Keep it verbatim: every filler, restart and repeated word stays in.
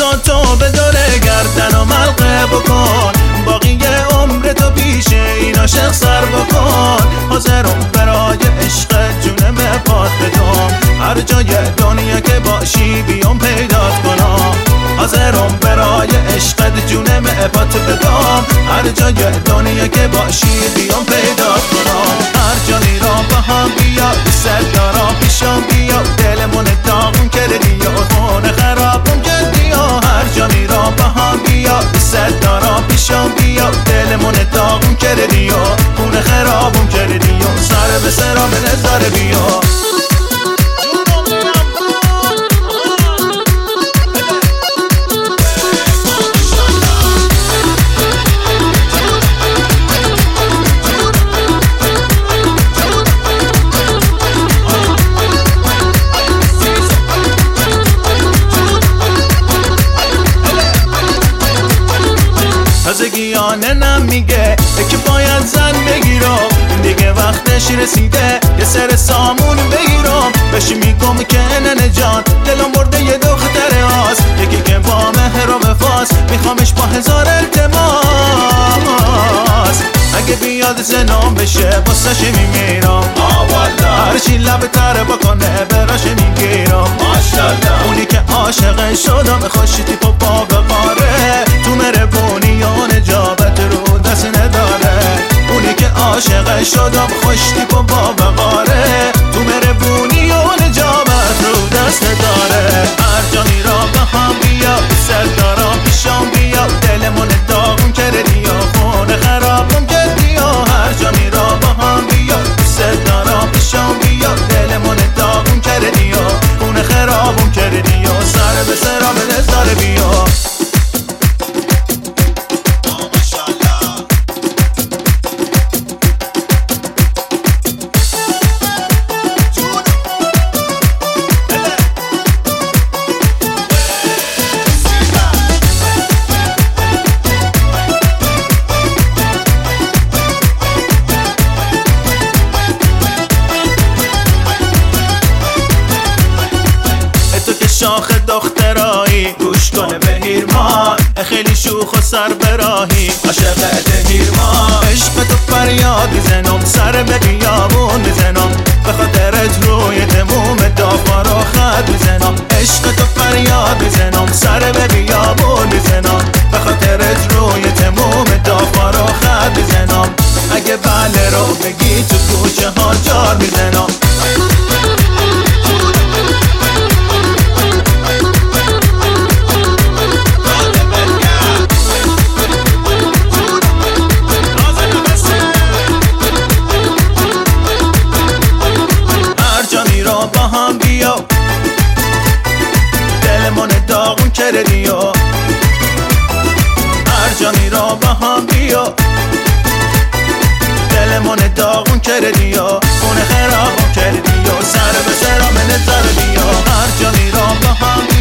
چشاتو به دور گردن و ملقه بکن، باقی عمر تو پیش این عاشق سر بکن. حاضرم برای عشق جونم پات بدم، هر جای دنیا که باشی بیام پیدات کنم. حاضرم برای عشقت جونم پات بدم، هر جای دنیا که باشی بیام پیدات کنم. هر جا میرم با هم بیا، سر دارم پیشم بیا، دلمون داغون کردی و خونه خرابم کردی. هر جا میرم با هم بیا، سر دارم پیشم بیا، دلمون داغون کردی و خونه خرابم کردی. سر به سرم نظر بیا. تازگیانه نمیگه که باید زن بگیرم، دیگه وقتش رسیده یه سر سامون بگیرم. بهش میگم که ننه جان دلم برده یه دختره هاست، یکی که با مهر و وفاست، میخوامش با هزار التماس. اگه بیاد زنام بشه واسش میمیرم، هرچی لب تره بکنه براش میگیرم. اونی که عاشق شدم خوشتی پا پا بقاره، تو مهربونی و نجابت رو دست نداره. اونی که عاشق شدم خوشتی پا پا بقاره، تو مهربونی و نجابت رو دست نداره. هر جا میرم با هم بیا، سر دارم پیشم بیا، دلمون داغون کردی و خونه خرابم کردی. هر جا میرم با هم بیا، سر دارم پیشم بیا، دلمون داغون کردی و خونه خرابم کردی. سر به سرم نظر بیا. شاخ دخترایی گوش کنه به هیرمان، خیلی شوخ و سر براهی عاشقت هیرمان. عشق تو فریاد میزنم، سر به بیابون میزنم، به خاطرت روی تموم دافا رو خط میزنم. عشق تو فریاد میزنم، سر به بیابون میزنم، به خاطرت روی تموم دافا رو خط میزنم. اگه بله رو بگی تو کوچه ها جار میزنم. با هم بیا، دلمون داغون کردی و هر جا میرم با هم بیا، دلمون داغون کردی و خونه خرابم کردی و سر به سرم نظر بیا. هر جا میرم با هم